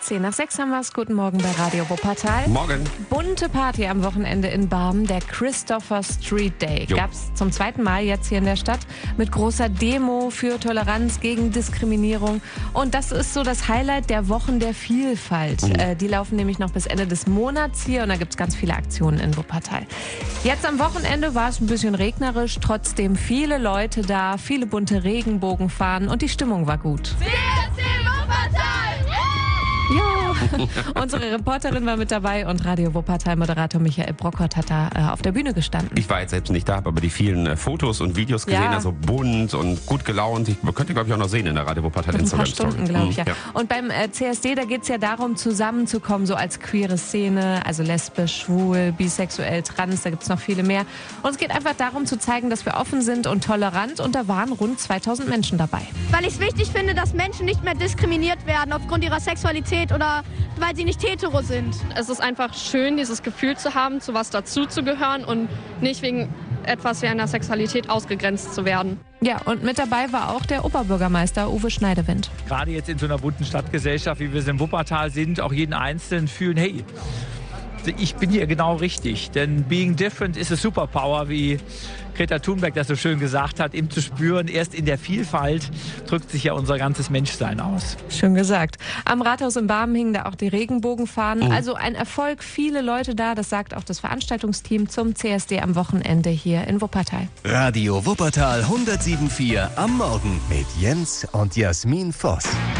10:10 haben wir es. Guten Morgen bei Radio Wuppertal. Morgen. Bunte Party am Wochenende in Barmen, der Christopher Street Day. Gab es zum zweiten Mal jetzt hier in der Stadt mit großer Demo für Toleranz gegen Diskriminierung. Und das ist so das Highlight der Wochen der Vielfalt. Die laufen nämlich noch bis Ende des Monats hier und da gibt es ganz viele Aktionen in Wuppertal. Jetzt am Wochenende war es ein bisschen regnerisch, trotzdem viele Leute da, viele bunte Regenbogenfahnen und die Stimmung war gut. Ja, unsere Reporterin war mit dabei und Radio Wuppertal-Moderator Michael Brockert hat da auf der Bühne gestanden. Ich war jetzt selbst nicht da, habe aber die vielen Fotos und Videos gesehen, also bunt und gut gelaunt. Man könnte, glaube ich, auch noch sehen in der Radio Wuppertal Instagram-Story. Ein paar Stunden, glaube ich, ja. Und beim CSD, da geht es ja darum, zusammenzukommen, so als queere Szene, also lesbisch, schwul, bisexuell, trans, da gibt es noch viele mehr. Und es geht einfach darum, zu zeigen, dass wir offen sind und tolerant und da waren rund 2000 Menschen dabei. Weil ich es wichtig finde, dass Menschen nicht mehr diskriminiert werden aufgrund ihrer Sexualität oder weil sie nicht hetero sind. Es ist einfach schön, dieses Gefühl zu haben, zu was dazuzugehören und nicht wegen etwas wie einer Sexualität ausgegrenzt zu werden. Ja, und mit dabei war auch der Oberbürgermeister Uwe Schneidewind. Gerade jetzt in so einer bunten Stadtgesellschaft, wie wir es in Wuppertal sind, auch jeden Einzelnen fühlen, hey, ich bin hier genau richtig. Denn being different is a superpower, wie Greta Thunberg das so schön gesagt hat, eben zu spüren, erst in der Vielfalt drückt sich ja unser ganzes Menschsein aus. Schön gesagt. Am Rathaus in Barmen hingen da auch die Regenbogenfahnen. Also ein Erfolg, viele Leute da, das sagt auch das Veranstaltungsteam zum CSD am Wochenende hier in Wuppertal. Radio Wuppertal 107.4 am Morgen mit Jens und Jasmin Voss.